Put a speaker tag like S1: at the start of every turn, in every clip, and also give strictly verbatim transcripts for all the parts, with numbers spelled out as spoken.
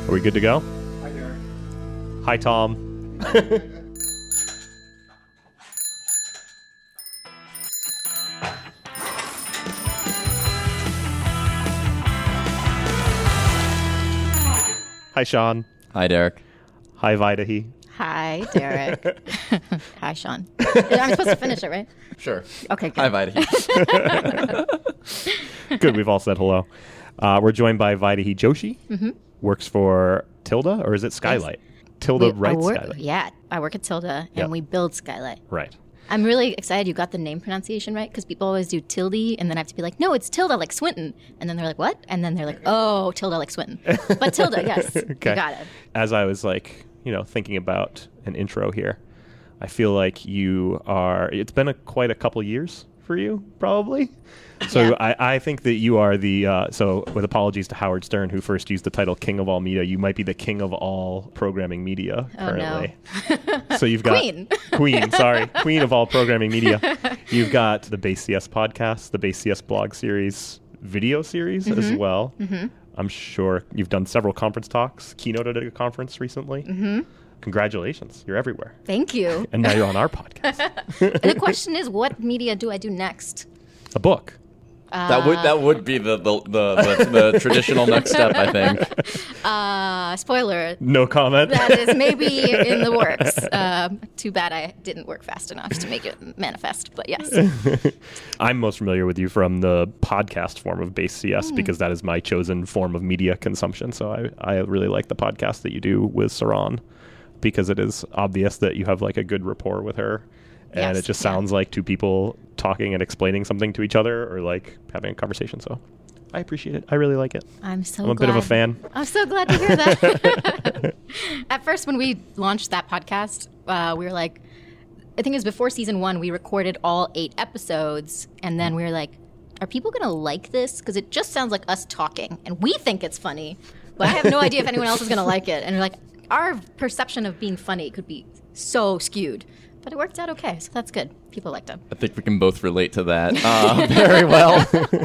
S1: Are we good to go?
S2: Hi, Derek.
S1: Hi, Tom. Hi, Sean.
S3: Hi, Derek.
S1: Hi, Vidahi.
S4: Hi, Derek. Hi, Sean. I'm supposed to finish it, right?
S3: Sure.
S4: Okay, good.
S3: Hi, Vidahi.
S1: Good, we've all said hello. Uh, we're joined by Vidahi Joshi.
S4: Mm-hmm.
S1: Works for Tilda, or is it Skylight? Tilda
S4: We- I
S1: writes
S4: work-
S1: Skylight.
S4: Yeah, I work at Tilda, and
S1: Yep.
S4: we build Skylight.
S1: Right.
S4: I'm really excited you got the name pronunciation right, because people always do Tilde, and then I have to be like, no, it's Tilda like Swinton. And then they're like, what? And then they're like, oh, Tilda like Swinton. But Tilda, yes,
S1: Okay.
S4: you got it.
S1: As I was like, you know, thinking about an intro here, I feel like you are, it's been a, quite a couple years for you, probably. So
S4: Yeah.
S1: I, I think that you are the, uh, so with apologies to Howard Stern, who first used the title King of All Media, you might be the king of all programming media
S4: Oh, no.
S1: currently. So you've got
S4: Queen.
S1: Queen, sorry, Queen of all programming media. You've got the Base C S podcast, the Base C S blog series, video series as well.
S4: Mm-hmm.
S1: I'm sure you've done several conference talks, keynoted at a conference recently.
S4: Mm-hmm.
S1: Congratulations, you're everywhere.
S4: Thank you.
S1: And now you're on our podcast.
S4: And the question is, what media do I do next?
S1: A book.
S3: that would that would be the the, the, the, the traditional next step, I think.
S4: Uh, spoiler,
S1: No comment.
S4: that is maybe in the works. Um, too bad I didn't work fast enough to make it manifest, but yes.
S1: I'm most familiar with you from the podcast form of Base C S because that is my chosen form of media consumption. So I, I really like the podcast that you do with Saran because it is obvious that you have like a good rapport with her. And
S4: Yes,
S1: it just
S4: yeah.
S1: sounds like two people talking and explaining something to each other or like having a conversation. So I appreciate it. I really like it.
S4: I'm so
S1: I'm a
S4: glad.
S1: bit of a fan.
S4: I'm so glad to hear that. At first, when we launched that podcast, uh, we were like, I think it was before season one, we recorded all eight episodes. And then we were like, are people going to like this? Because it just sounds like us talking. And we think it's funny. But I have no idea if anyone else is going to like it. And we're like, our perception of being funny could be so skewed. But it worked out okay, so that's good. People liked it.
S3: I think we can both relate to that uh, very well.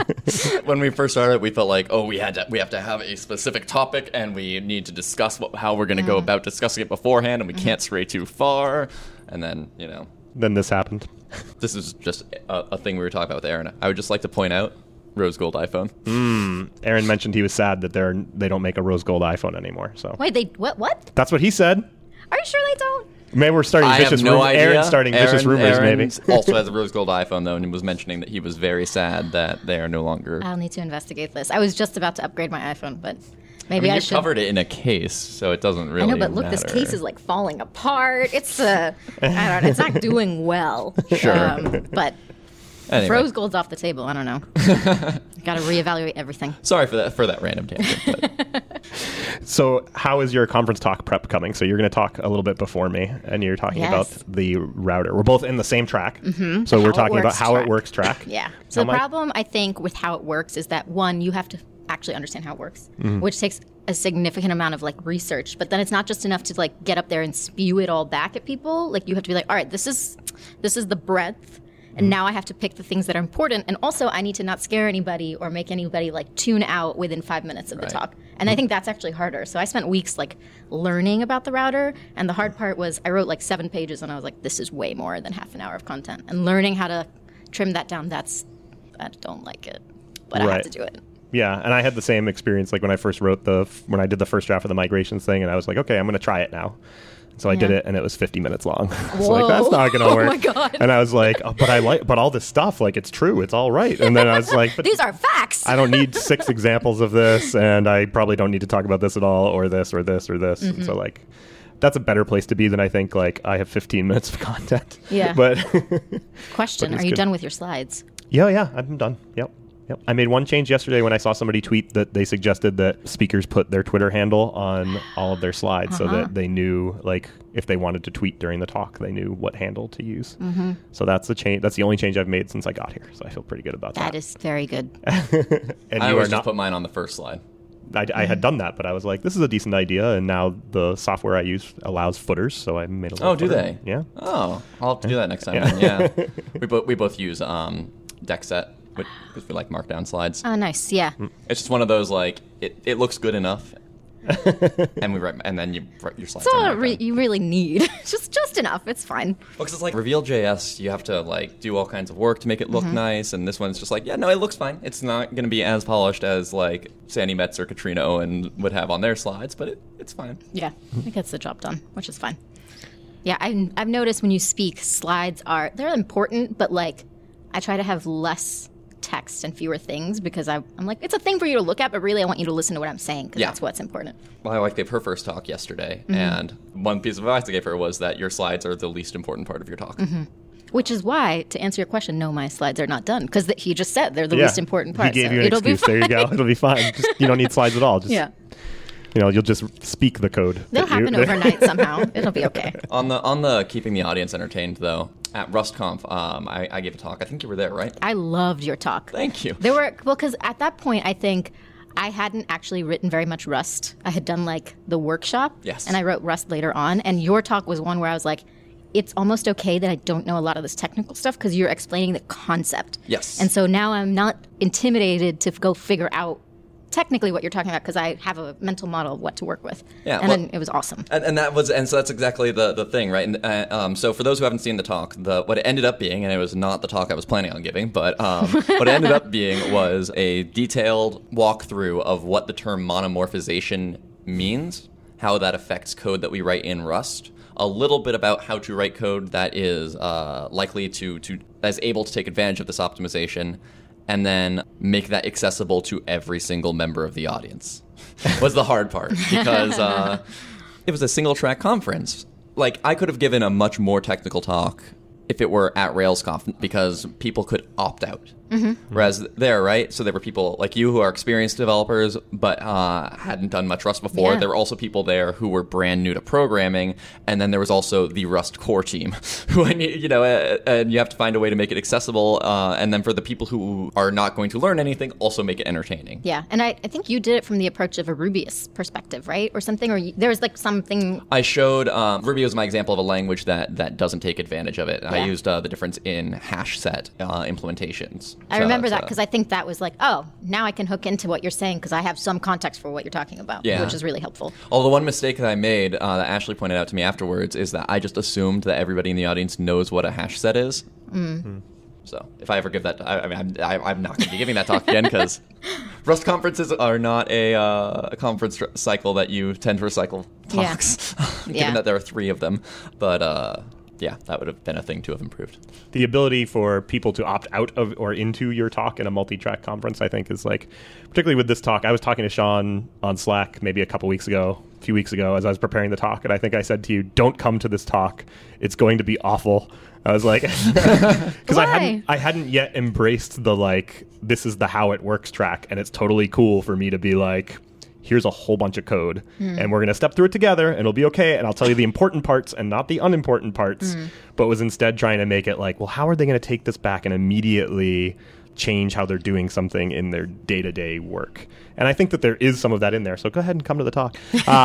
S3: When we first started, we felt like, oh, we had to, we have to have a specific topic, and we need to discuss what, how we're going to go about discussing it beforehand, and we can't stray too far. And then, you know,
S1: Then this happened.
S3: this is just a, a thing we were talking about with Aaron. I would just like to point out rose gold iPhone.
S1: Aaron mentioned he was sad that they're they don't make a rose gold iPhone anymore. So
S4: Wait, they what? What?
S1: that's what he said.
S4: Are you sure they don't?
S1: Maybe we're starting
S3: I
S1: vicious
S3: have no
S1: rumors.
S3: idea.
S1: Aaron's starting vicious
S3: Aaron-
S1: rumors,
S3: Aaron
S1: maybe.
S3: also has a rose gold iPhone, though, and was mentioning that he was very sad that they are no longer.
S4: I'll need to investigate this. I was just about to upgrade my iPhone, but
S3: I
S4: maybe
S3: mean,
S4: I,
S3: you
S4: should.
S3: covered it in a case, so it doesn't really
S4: I know, but look, this
S3: matter.
S4: case is like falling apart. It's uh, I don't know, it's not doing well.
S3: Sure.
S4: Um, but
S3: Anyway.
S4: if rose gold's off the table, I don't know. Got to reevaluate everything.
S3: Sorry for that for that random tangent. But
S1: So how is your conference talk prep coming? So you're going to talk a little bit before me, and you're talking
S4: Yes.
S1: about the router. We're both in the same track. Mm-hmm. So
S4: The
S1: we're
S4: how it
S1: talking about
S4: works
S1: how it
S4: track.
S1: works track.
S4: Yeah. So
S1: Now
S4: the
S1: my-
S4: problem, I think, with how it works is that, one, you have to actually understand how it works,
S1: Mm-hmm.
S4: which takes a significant amount of like research. But then it's not just enough to like get up there and spew it all back at people. Like you have to be like, all right, this is this is the breadth. And now I have to pick the things that are important. And also I need to not scare anybody or make anybody like tune out within five minutes of
S3: Right.
S4: the talk. And I think that's actually harder. So I spent weeks like learning about the router. And the hard part was I wrote like seven pages and I was like, this is way more than half an hour of content. And learning how to trim that down, that's, I don't like it. But I
S1: Right.
S4: have to do it.
S1: Yeah, and I had the same experience like when I first wrote the when I did the first draft of the migrations thing, and I was like, okay, I'm going to try it now. So I did
S4: Yeah.
S1: it, and it was fifty minutes long. I was
S4: Whoa.
S1: like, that's not going to
S4: Oh
S1: work.
S4: my God.
S1: And I was like, oh, but I like, but all this stuff, like, it's true, it's all right. And then I was like, but
S4: These are facts.
S1: I don't need six examples of this, and I probably don't need to talk about this at all, or this, or this, or this. And
S4: Mm-hmm.
S1: so like, that's a better place to be than I think. Like, I have fifteen minutes of content.
S4: Yeah.
S1: But
S4: Question,
S1: but
S4: are
S1: it's
S4: you
S1: good.
S4: done with your slides?
S1: yeah, yeah, I'm done. Yep. Yep. I made one change yesterday when I saw somebody tweet that they suggested that speakers put their Twitter handle on all of their slides so
S4: Uh-huh.
S1: that they knew, like, if they wanted to tweet during the talk, they knew what handle to use. Mm-hmm. So that's the change. That's the only change I've made since I got here. So I feel pretty good about that.
S4: That is very good.
S1: and
S3: I
S1: you
S3: always
S1: are
S3: just
S1: not.
S3: put mine on the first slide.
S1: I, I had done that, but I was like, this is a decent idea. And now the software I use allows footers, so I made a little.
S3: Oh, do
S1: footer.
S3: they?
S1: Yeah.
S3: Oh, I'll have to do that next time.
S1: Yeah.
S3: Then, yeah. we both we both use um, DeckSet because we like Markdown slides.
S4: Oh, nice. Yeah.
S1: Mm.
S3: It's just one of those like it, it looks good enough, and we write, and then you write your slides.
S4: That's all
S3: down.
S4: re- you really need. just just enough. It's fine.
S3: Because it's like Reveal J S, you have to like do all kinds of work to make it look mm-hmm. nice, and this one's just like, yeah, no, it looks fine. It's not going to be as polished as like Sandy Metz or Katrina Owen would have on their slides, but it, it's fine.
S4: Yeah, it gets the job done, which is fine. Yeah, I, I've noticed when you speak, slides are they're important, but like I try to have less text and fewer things because I, I'm like, it's a thing for you to look at, but really I want you to listen to what I'm saying because yeah. that's what's important.
S3: My wife gave her first talk yesterday, mm-hmm. and one piece of advice I gave her was that your slides are the least important part of your talk.
S4: Mm-hmm. Which is why, to answer your question, no, my slides are not done because he just said they're the
S1: yeah.
S4: least important part.
S1: He gave
S4: so
S1: you an
S4: it'll
S1: excuse.
S4: Be fine.
S1: There you go. It'll be fine. Just, you don't need slides at all. Just,
S4: yeah.
S1: You know, you'll just speak the code.
S4: They'll happen you, overnight somehow. It'll be okay.
S3: On the on the keeping the audience entertained, though, at RustConf, um, I, I gave a talk. I think you were there, right?
S4: I loved your talk.
S3: Thank you.
S4: There were well, because at that point, I think I hadn't actually written very much Rust. I had done like the workshop,
S3: yes,
S4: and I wrote Rust later on. And your talk was one where I was like, it's almost okay that I don't know a lot of this technical stuff because you're explaining the concept.
S3: Yes.
S4: And so now I'm not intimidated to go figure out technically what you're talking about because I have a mental model of what to work with.
S3: Yeah,
S4: and
S3: well,
S4: then it was awesome.
S3: And, and that was, and so that's exactly the, the thing, right? And uh, um, so for those who haven't seen the talk, the what it ended up being, and it was not the talk I was planning on giving, but um, what it ended up being was a detailed walkthrough of what the term monomorphization means, how that affects code that we write in Rust, a little bit about how to write code that is uh, likely to to as able to take advantage of this optimization, and then make that accessible to every single member of the audience was the hard part because uh, it was a single track conference. Like, I could have given a much more technical talk if it were at RailsConf because people could opt out. Mm-hmm. Whereas there, right? So there were people like you who are experienced developers but uh, hadn't done much Rust before.
S4: Yeah.
S3: There were also people there who were brand new to programming. And then there was also the Rust core team who, you know, uh, and you have to find a way to make it accessible. Uh, and then for the people who are not going to learn anything, also make it entertaining.
S4: Yeah. And I, I think you did it from the approach of a Rubyist perspective, right? Or something, or you, there was like something.
S3: I showed, um, Ruby was my example of a language that, that doesn't take advantage of it. Yeah. I used uh, the difference in hash set uh, implementations.
S4: I so, remember that because I think that was like, oh, now I can hook into what you're saying because I have some context for what you're talking about,
S3: yeah.
S4: which is really helpful.
S3: Although one mistake that I made uh, that Ashley pointed out to me afterwards is that I just assumed that everybody in the audience knows what a hash set is.
S4: Mm. Mm.
S3: So if I ever give that, I, I mean, I'm, I'm not going to be giving that talk again because Rust conferences are not a, uh, a conference cycle that you tend to recycle talks, yeah. given
S4: yeah.
S3: that there are three of them. But uh, yeah, that would have been a thing to have improved.
S1: The ability for people to opt out of or into your talk in a multi-track conference, I think, is like, particularly with this talk, I was talking to Sean on Slack maybe a couple weeks ago, a few weeks ago, as I was preparing the talk, and I think I said to you, don't come to this talk. It's going to be awful. I was like, because I hadn't, I hadn't yet embraced the, like, this is the how it works track, and it's totally cool for me to be like, here's a whole bunch of code, mm. and we're going to step through it together, and it'll be okay, and I'll tell you the important parts and not the unimportant parts, mm. but was instead trying to make it like, well, how are they going to take this back and immediately change how they're doing something in their day-to-day work? And I think that there is some of that in there, so go ahead and come to the talk.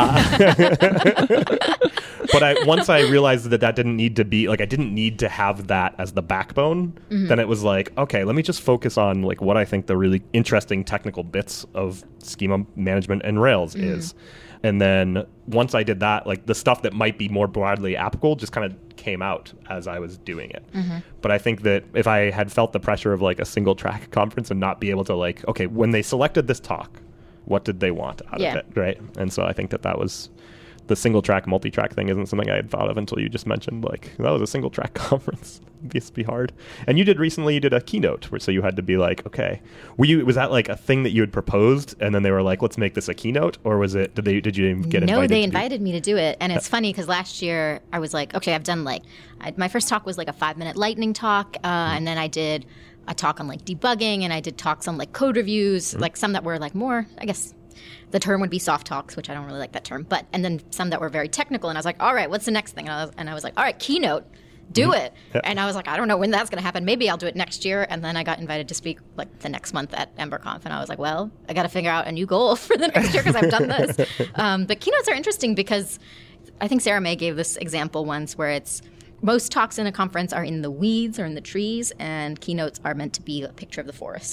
S1: Uh, but I, once I realized that that didn't need to be, like, I didn't need to have that as the backbone, mm-hmm. then it was like, okay, let me just focus on, like, what I think the really interesting technical bits of schema management and Rails mm-hmm. is. And then once I did that, like, the stuff that might be more broadly applicable just kind of came out as I was doing it. Mm-hmm. But I think that if I had felt the pressure of, like, a single track conference and not be able to, like, okay, when they selected this talk, what did they want out
S4: yeah.
S1: of it, right? And so I think that that was the single track, multi-track thing isn't something I had thought of until you just mentioned, like, that was a single track conference. It used to be hard. And you did recently, you did a keynote where, so you had to be like, okay, were you, was that like a thing that you had proposed and then they were like, let's make this a keynote? Or was it, did they, did you get invited?
S4: No, they invited me to do it. And it's funny because last year I was like, okay, I've done like, I, my first talk was like a five minute lightning talk. Uh, mm-hmm. And then I did a talk on like debugging and I did talks on like code reviews, mm-hmm. like some that were like more, I guess, the term would be soft talks, which I don't really like that term, but, and then some that were very technical. And I was like, all right, what's the next thing? And I was, and I was like, all right, keynote, do mm-hmm. it. Yeah. And I was like, I don't know when that's going to happen. Maybe I'll do it next year. And then I got invited to speak like the next month at EmberConf. And I was like, well, I got to figure out a new goal for the next year because I've done this. Um, but keynotes are interesting because I think Sarah May gave this example once where it's, most talks in a conference are in the weeds or in the trees, and keynotes are meant to be a picture of the forest.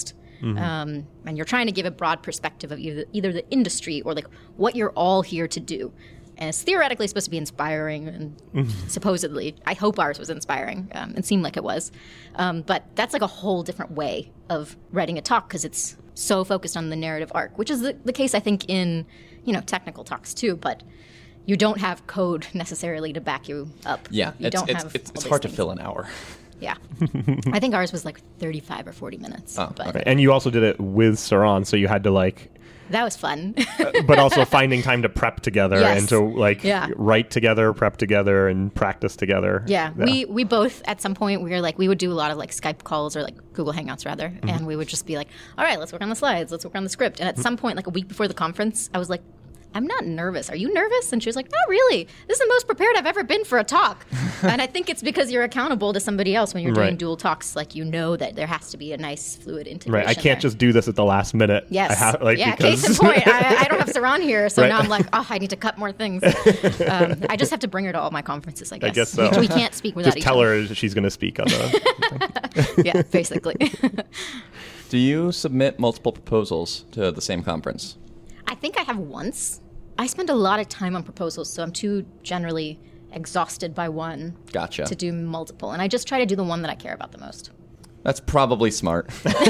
S4: Mm-hmm. Um, and you're trying to give a broad perspective of either, either the industry or like what you're all here to do. And it's theoretically supposed to be inspiring, and mm-hmm. supposedly, I hope ours was inspiring. Um, it seemed like it was. Um, but that's like a whole different way of writing a talk because it's so focused on the narrative arc, which is the, the case, I think, in, you know, technical talks too. But you don't have code necessarily to back you up.
S3: Yeah,
S4: you
S3: it's,
S4: don't
S3: it's,
S4: have
S3: it's,
S4: all
S3: it's
S4: these
S3: hard
S4: things.
S3: to fill an hour.
S4: Yeah. I think ours was like thirty-five or forty minutes.
S3: Oh,
S4: but
S1: okay. And you also did it with Saran, so you had to like...
S4: That was fun.
S1: but also finding time to prep together
S4: Yes.
S1: and to like
S4: Yeah.
S1: write together, prep together, and practice together.
S4: Yeah, we we both at some point we were like we would do a lot of like Skype calls or like Google Hangouts rather, mm-hmm. and we would just be like, all right, let's work on the slides, let's work on the script. And at mm-hmm. some point, like a week before the conference, I was like, I'm not nervous. Are you nervous? And she was like, not really. This is the most prepared I've ever been for a talk. And I think it's because you're accountable to somebody else when you're doing
S1: Right.
S4: dual talks. Like, you know that there has to be a nice fluid integration.
S1: Right. I can't
S4: there.
S1: just do this at the last minute.
S4: Yes.
S1: I have, like,
S4: yeah,
S1: because...
S4: case in point. I, I don't have Saran here, so
S1: Right.
S4: now I'm like, oh, I need to cut more things. Um, I just have to bring her to all my conferences, I guess.
S1: I guess so.
S4: We, we can't speak without
S1: Just
S4: each
S1: tell
S4: other.
S1: her she's going to speak on the...
S4: Yeah, basically.
S3: Do you submit multiple proposals to the same conference?
S4: I think I have once. I spend a lot of time on proposals, so I'm too generally exhausted by one
S3: Gotcha.
S4: to do multiple. And I just try to do the one that I care about the most.
S3: That's probably smart.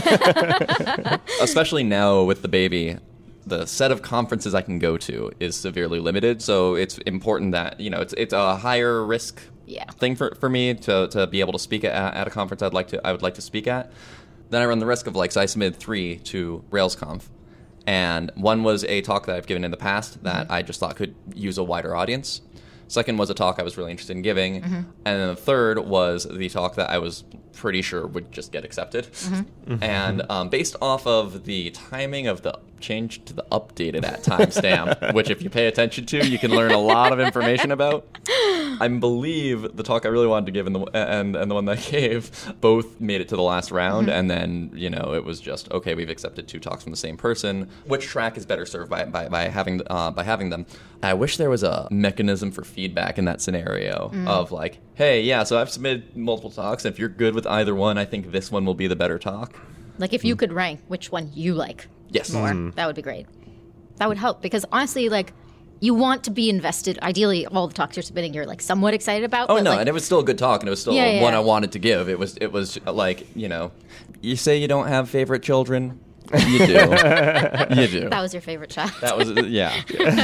S3: Especially now with the baby, the set of conferences I can go to is severely limited. So it's important that, you know, it's it's a higher risk
S4: Yeah.
S3: thing for, for me to, to be able to speak at, at a conference I'd like to I would like to speak at. Then I run the risk of like, so I submitted three to RailsConf. And one was a talk that I've given in the past that mm-hmm. I just thought could use a wider audience. Second was a talk I was really interested in giving. Mm-hmm. And then the third was the talk that I was pretty sure would just get accepted. Mm-hmm. Mm-hmm. And um, based off of the timing of the change to the updated at timestamp, which if you pay attention to, you can learn a lot of information about. I believe the talk I really wanted to give and the, and, and the one that I gave both made it to the last round. Mm-hmm. And then, you know, it was just, okay, we've accepted two talks from the same person. Which track is better served by, by, by, having, uh, by having them? I wish there was a mechanism for feedback in that scenario mm. of like, hey, yeah, so I've submitted multiple talks. If you're good with either one, I think this one will be the better talk.
S4: Like if you mm. could rank which one you like
S3: yes.
S4: more,
S1: mm.
S4: that would be great. That would help because honestly, like, you want to be invested. Ideally, all the talks you're submitting, you're like somewhat excited about.
S3: Oh
S4: but
S3: no,
S4: like,
S3: and it was still a good talk, and it was still
S4: Yeah, yeah,
S3: one
S4: yeah.
S3: I wanted to give. It was, it was like, you know, you say you don't have favorite children, you do, you do.
S4: that was your favorite child.
S3: That was, yeah.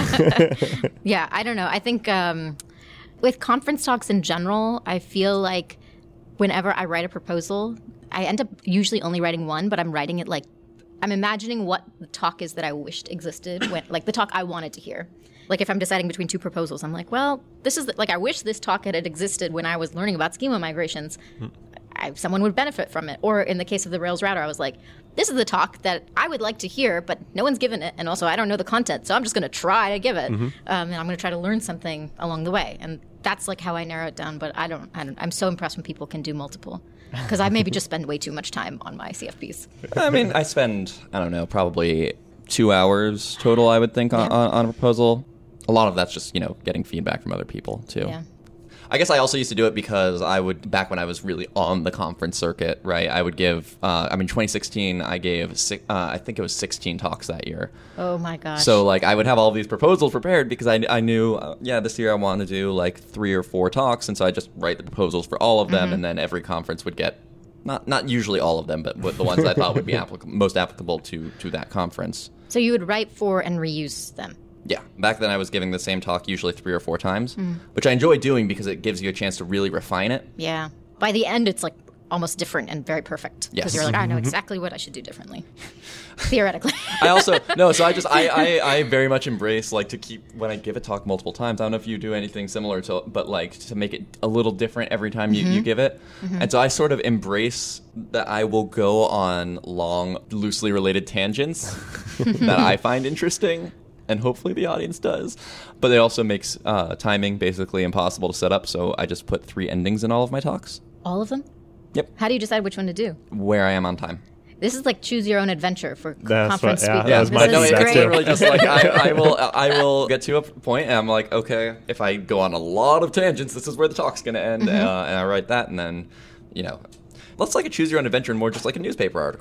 S4: Yeah, I don't know. I think um, with conference talks in general, I feel like whenever I write a proposal, I end up usually only writing one, but I'm writing it like I'm imagining what the talk is that I wished existed, when, like the talk I wanted to hear. Like if I'm deciding between two proposals, I'm like, well, this is the, like I wish this talk had existed when I was learning about schema migrations. Hmm. I, someone would benefit from it. Or in the case of the Rails router, I was like, this is the talk that I would like to hear, but no one's given it. And also, I don't know the content, so I'm just going to try to give it. Mm-hmm. Um, and I'm going to try to learn something along the way. And that's like how I narrow it down. But I don't, I don't I'm so impressed when people can do multiple. Because I maybe just spend way too much time on my C F Ps.
S3: I mean, I spend, I don't know, probably two hours total, I would think, on,
S4: Yeah.
S3: on, on a proposal. A lot of that's just, you know, getting feedback from other people, too.
S4: Yeah.
S3: I guess I also used to do it because I would, back when I was really on the conference circuit, right, I would give, uh, I mean, twenty sixteen, I gave, six, uh, I think it was sixteen talks that year.
S4: Oh, my gosh.
S3: So, like, I would have all these proposals prepared because I, I knew, uh, yeah, this year I wanted to do, like, three or four talks, and so I just write the proposals for all of them, mm-hmm. and then every conference would get, not not usually all of them, but the ones I thought would be applic- most applicable to, to that conference.
S4: So you would write for and reuse them.
S3: Yeah. Back then I was giving the same talk usually three or four times, mm. which I enjoy doing because it gives you a chance to really refine it.
S4: Yeah. By the end, it's like almost different and very perfect. Because
S3: Yes.
S4: you're like, I know exactly what I should do differently. Theoretically.
S3: I also, no, so I just, I, I, I very much embrace, like, to keep, when I give a talk multiple times, I don't know if you do anything similar to, but, like, to make it a little different every time you, mm-hmm. you give it. Mm-hmm. And so I sort of embrace that I will go on long, loosely related tangents that I find interesting. And hopefully the audience does. But it also makes uh, timing basically impossible to set up, so I just put three endings in all of my talks.
S4: All of them?
S3: Yep.
S4: How do you decide which one to do?
S3: Where I am on time.
S4: This is like choose your own adventure for
S1: That's
S4: conference
S1: what- yeah,
S4: speaking.
S1: that was
S4: This
S1: my
S4: is
S3: no, it's
S4: great.
S3: literally just like I, I will I will get to a point and I'm like, okay, if I go on a lot of tangents, this is where the talk's going to end,
S4: Mm-hmm.
S3: uh, and I write that, and then, you know, less like a choose your own adventure and more just like a newspaper article.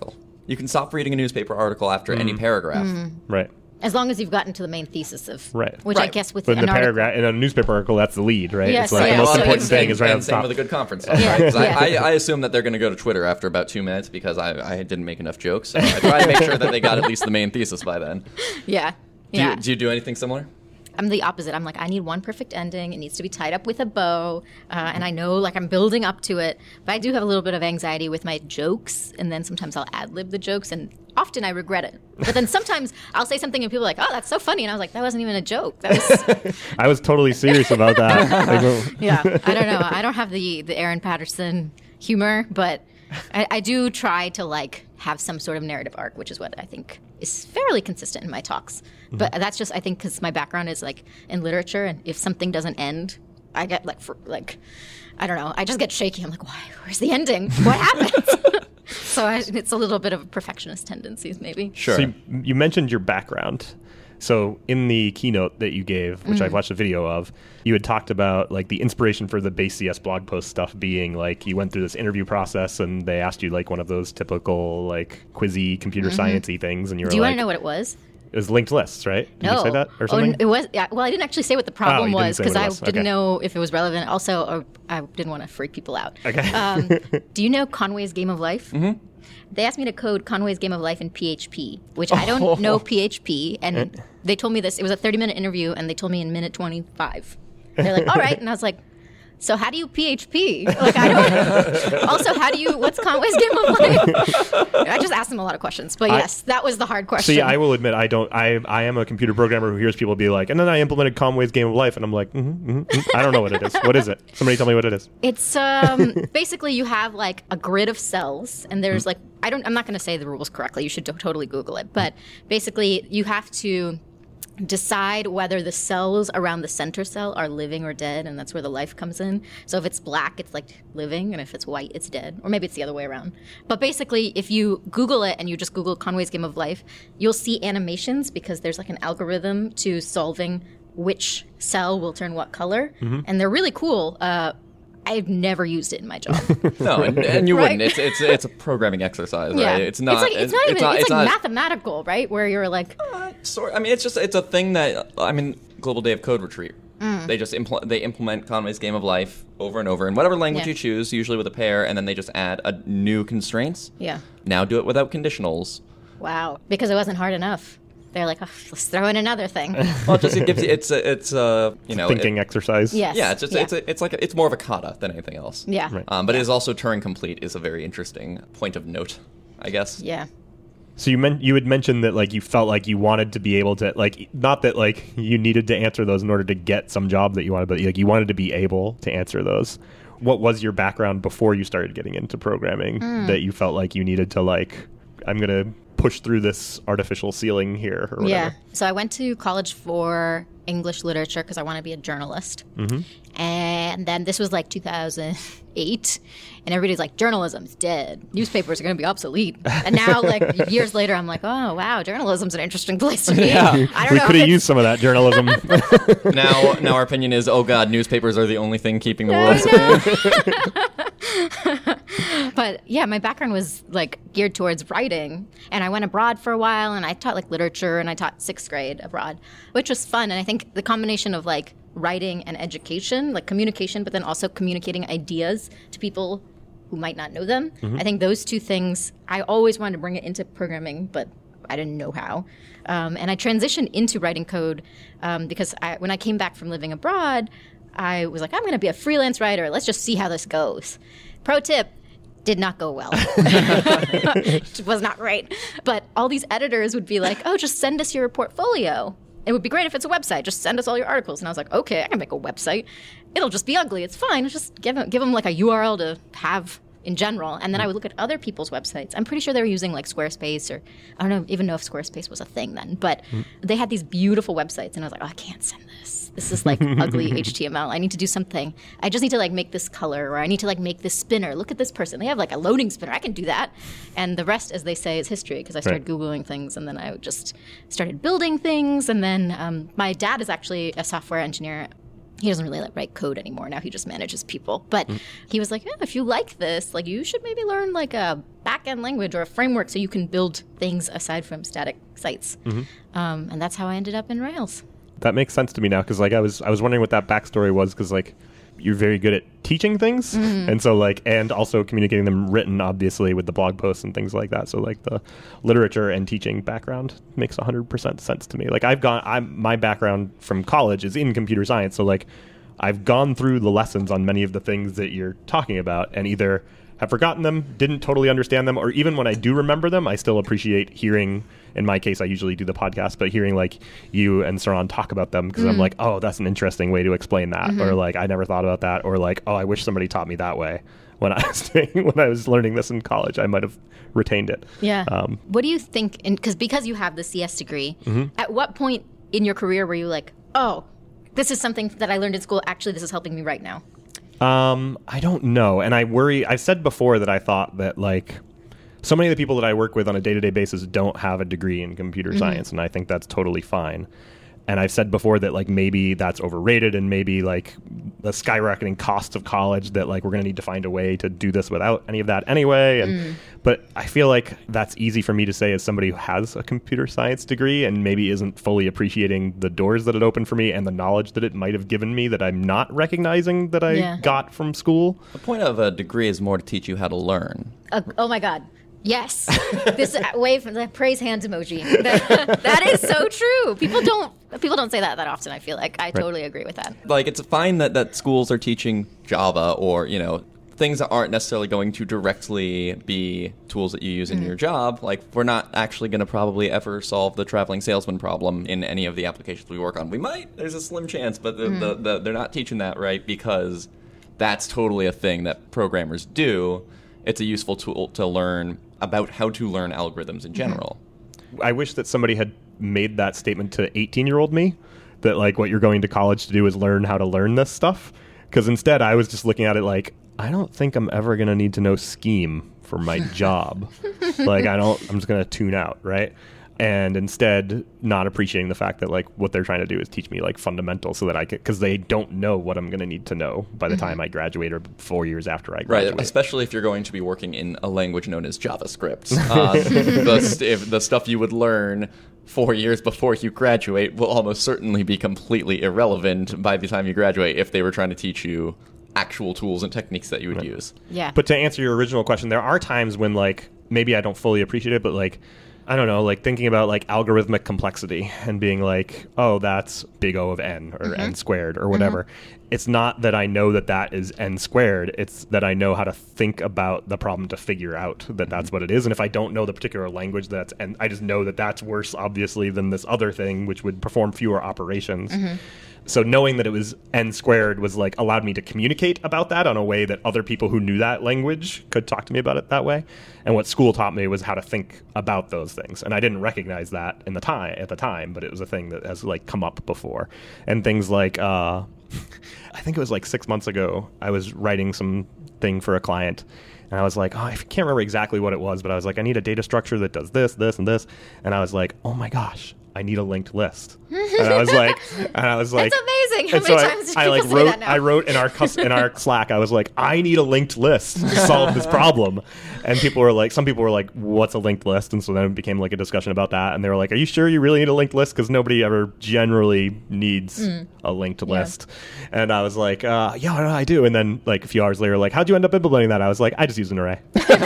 S3: You can stop reading a newspaper article after mm. any paragraph.
S4: Mm.
S1: Right.
S4: As long as you've gotten to the main thesis of,
S1: right.
S4: which
S3: right.
S4: I guess with
S1: but in
S4: an
S1: the
S4: article,
S1: paragraph in a newspaper article, that's the lead, right?
S4: Yes,
S1: it's like
S4: yeah.
S1: the most
S4: Well,
S1: important
S4: it's
S1: thing
S3: same,
S1: is right
S3: and
S1: on
S3: same
S1: top.
S3: with a good conference. Right?
S4: Yeah.
S3: 'Cause
S4: Yeah.
S3: I, I, I assume that they're going to go to Twitter after about two minutes because I, I didn't make enough jokes. So I try to make sure that they got at least the main thesis by then.
S4: yeah,
S3: Do,
S4: yeah.
S3: you, do you do anything similar?
S4: I'm the opposite. I'm like, I need one perfect ending. It needs to be tied up with a bow. Uh, and I know, like, I'm building up to it. But I do have a little bit of anxiety with my jokes. And then sometimes I'll ad-lib the jokes. And often I regret it. But then sometimes I'll say something and people are like, oh, that's so funny. And I was like, that wasn't even a joke. That was...
S1: I was totally serious about that. Like,
S4: yeah, I don't know. I don't have the, the Aaron Patterson humor. But I, I do try to, like, have some sort of narrative arc, which is what I think is fairly consistent in my talks. But that's just, I think, because my background is, like, in literature, and if something doesn't end, I get, like, for, like, I don't know, I just get shaky. I'm like, why? Where's the ending? What happened? So I, it's a little bit of perfectionist tendencies, maybe.
S3: Sure.
S1: So you, you mentioned your background. So in the keynote that you gave, which mm. I've watched a video of, you had talked about, like, the inspiration for the Base C S blog post stuff being, like, you went through this interview process and they asked you, like, one of those typical, like, quizzy, computer mm-hmm. science-y things, and you were like...
S4: Do you want to know what it was?
S1: It was linked lists, right? Did
S4: no.
S1: you say that or something?
S4: Oh, it was. Yeah, well, I didn't actually say what the problem
S1: oh,
S4: was because I
S1: was.
S4: didn't
S1: okay.
S4: know if it was relevant. Also, or I didn't want to freak people out.
S1: Okay.
S4: um, do you know Conway's Game of Life?
S3: Mm-hmm.
S4: They asked me to code Conway's Game of Life in P H P, which I don't oh. know P H P. And they told me this. It was a thirty-minute interview, and they told me in minute twenty-five. They're like, all right. And I was like, so how do you P H P? Like, I don't. Also, how do you? What's Conway's Game of Life? I just asked them a lot of questions, but yes, I, that was the hard question.
S1: See, I will admit, I don't. I I am a computer programmer who hears people be like, and then I implemented Conway's Game of Life, and I'm like, mm-hmm, mm-hmm, mm-hmm. I don't know what it is. What is it? Somebody tell me what it is.
S4: It's um basically you have like a grid of cells, and there's mm-hmm. like I don't. I'm not going to say the rules correctly. You should t- totally Google it, but basically you have to decide whether the cells around the center cell are living or dead, and that's where the life comes in. So if it's black, it's like living, and if it's white, it's dead. Or maybe it's the other way around. But basically, if you Google it and you just Google Conway's Game of Life, you'll see animations because there's like an algorithm to solving which cell will turn what color. Mm-hmm. And they're really cool. Uh, I've never used it in my job.
S3: No, and, and you
S4: right?
S3: wouldn't. It's it's it's a programming exercise,
S4: yeah.
S3: right? It's not.
S4: It's, like, it's,
S3: it's
S4: not even.
S3: It's, not,
S4: it's,
S3: it's
S4: like
S3: not,
S4: mathematical, right? Where you're like,
S3: uh, sort. I mean, it's just it's a thing that I mean, Global Day of Code Retreat. Mm. They just impl- they implement Conway's Game of Life over and over in whatever language
S4: yeah.
S3: you choose, usually with a pair, and then they just add a new constraints.
S4: Yeah.
S3: Now do it without conditionals.
S4: Wow, because it wasn't hard enough. They're like, oh, let's throw in another thing.
S3: Well, it just it gives you, it's a, it's a, you know,
S1: thinking
S3: it,
S1: exercise.
S4: Yes.
S3: Yeah, it's just
S4: yeah.
S3: it's a, it's like a, it's more of a kata than anything else.
S4: Yeah.
S1: Right.
S3: Um, but
S4: yeah.
S3: it is also Turing complete is a very interesting point of note, I guess.
S4: Yeah.
S1: So you meant you had mentioned that like you felt like you wanted to be able to like not that like you needed to answer those in order to get some job that you wanted, but like you wanted to be able to answer those. What was your background before you started getting into programming mm. that you felt like you needed to like I'm gonna push through this artificial ceiling here or whatever?
S4: Yeah. So I went to college for English literature because I want to be a journalist. Mm-hmm. And then this was like two thousand eight, and everybody's like, journalism's dead. Newspapers are going to be obsolete. And now, like, years later, I'm like, oh, wow, journalism's an interesting place to be.
S1: Yeah.
S4: I don't
S1: we
S4: know
S1: could have used some of that journalism.
S3: now, now our opinion is, oh, God, newspapers are the only thing keeping the world sane.
S4: But yeah, my background was like geared towards writing, and I went abroad for a while, and I taught like literature, and I taught sixth grade abroad, which was fun. And I think the combination of like writing and education, like communication, but then also communicating ideas to people who might not know them. Mm-hmm. I think those two things, I always wanted to bring it into programming, but I didn't know how. Um, and I transitioned into writing code um, because I, when I came back from living abroad, I was like, I'm going to be a freelance writer. Let's just see how this goes. Pro tip, did not go well. It was not great. But all these editors would be like, oh, just send us your portfolio. It would be great if it's a website. Just send us all your articles. And I was like, okay, I can make a website. It'll just be ugly. It's fine. Just give them, give them like a U R L to have in general. And then I would look at other people's websites. I'm pretty sure they were using like Squarespace, or I don't know, even know if Squarespace was a thing then. But mm. they had these beautiful websites, and I was like, oh, I can't send this. This is like ugly H T M L. I need to do something. I just need to like make this color, or I need to like make this spinner. Look at this person. They have like a loading spinner. I can do that. And the rest, as they say, is history, because I started right. Googling things, and then I just started building things. And then um, my dad is actually a software engineer he doesn't really like write code anymore. Now he just manages people. But mm. he was like, yeah, if you like this, like you should maybe learn like a back-end language or a framework so you can build things aside from static sites. Mm-hmm. Um, and that's how I ended up in Rails.
S1: That makes sense to me now, because like I was I was wondering what that backstory was, because like you're very good at teaching things, mm-hmm. and so like and also communicating them written, obviously, with the blog posts and things like that. So like the literature and teaching background makes one hundred percent sense to me. Like I've gone I'm my background from college is in computer science, so like I've gone through the lessons on many of the things that you're talking about, and either have forgotten them, didn't totally understand them, or even when I do remember them, I still appreciate hearing. In my case, I usually do the podcast, but hearing like you and Saron talk about them, because mm. I'm like, oh, that's an interesting way to explain that, mm-hmm. or like I never thought about that, or like, oh, I wish somebody taught me that way when I was doing, when I was learning this in college. I might have retained it.
S4: Yeah. Um, what do you think? Because because you have the C S degree, mm-hmm. at what point in your career were you like, oh, this is something that I learned in school. Actually, this is helping me right now.
S1: Um, I don't know, and I worry. I've said before that I thought that like. So many of the people that I work with on a day-to-day basis don't have a degree in computer mm-hmm. science, and I think that's totally fine. And I've said before that like maybe that's overrated, and maybe like the skyrocketing cost of college, that like we're going to need to find a way to do this without any of that anyway. And mm. but I feel like that's easy for me to say as somebody who has a computer science degree and maybe isn't fully appreciating the doors that it opened for me and the knowledge that it might have given me that I'm not recognizing that I yeah. got from school.
S3: The point of a degree is more to teach you how to learn.
S4: Uh, oh my God. Yes. This wave from the praise hands emoji. That, that is so true. People don't people don't say that that often, I feel like. I right. totally agree with that.
S3: Like, it's fine that, that schools are teaching Java or, you know, things that aren't necessarily going to directly be tools that you use in mm-hmm. your job. Like, we're not actually going to probably ever solve the traveling salesman problem in any of the applications we work on. We might. There's a slim chance, but the, mm-hmm. the, the, they're not teaching that, right? Because that's totally a thing that programmers do. It's a useful tool to learn about how to learn algorithms in general.
S1: Mm-hmm. I wish that somebody had made that statement to eighteen-year-old me, that like what you're going to college to do is learn how to learn this stuff. Because instead I was just looking at it like, I don't think I'm ever going to need to know Scheme for my job. Like I don't, I'm just going to tune out, right? And instead not appreciating the fact that like what they're trying to do is teach me like fundamentals so that I can, because they don't know what I'm going to need to know by the mm-hmm. time I graduate or four years after I graduate.
S3: Right, especially if you're going to be working in a language known as JavaScript. Uh, the, st- if the stuff you would learn four years before you graduate will almost certainly be completely irrelevant by the time you graduate if they were trying to teach you actual tools and techniques that you would right. use.
S4: Yeah.
S1: But to answer your original question, there are times when like maybe I don't fully appreciate it, but like I don't know, like thinking about like algorithmic complexity and being like, oh, that's big O of n or mm-hmm. n squared or whatever. Mm-hmm. It's not that I know that that is n squared. It's that I know how to think about the problem to figure out that that's what it is. And if I don't know the particular language that's, and I just know that that's worse, obviously, than this other thing, which would perform fewer operations. Mm-hmm. So knowing that it was n squared was like allowed me to communicate about that on a way that other people who knew that language could talk to me about it that way. And what school taught me was how to think about those things. And I didn't recognize that in the time at the time, but it was a thing that has like come up before. And things like uh, I think it was like six months ago, I was writing some thing for a client. And I was like, oh, I can't remember exactly what it was, but I was like, I need a data structure that does this, this, and this. And I was like, oh my gosh, I need a linked list. And I was like, and I was like,
S4: that's amazing. How many
S1: so
S4: times did
S1: I,
S4: people
S1: I like
S4: say
S1: wrote,
S4: that now?
S1: I wrote in our cus- in our Slack, I was like, I need a linked list to solve this problem. And people were like, some people were like, what's a linked list? And so then it became like a discussion about that. And they were like, are you sure you really need a linked list? Because nobody ever generally needs mm. a linked yeah. list. And I was like, uh, yeah, I do. And then like a few hours later, like, how'd you end up implementing that? I was like, I just used an array.